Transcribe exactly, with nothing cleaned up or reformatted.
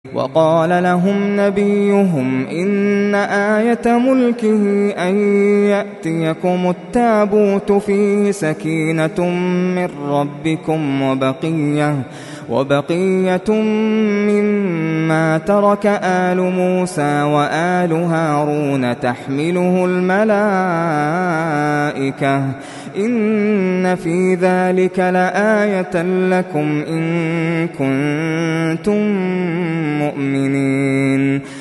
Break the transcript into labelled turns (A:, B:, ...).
A: وقال لهم نبيهم إن آية ملكه أن يأتيكم التابوت فيه سكينة من ربكم وبقية, وبقية مما ترك آل موسى وآل هارون تحمله الملائكة إن في ذلك لآية لكم إن كنتم مؤمنين.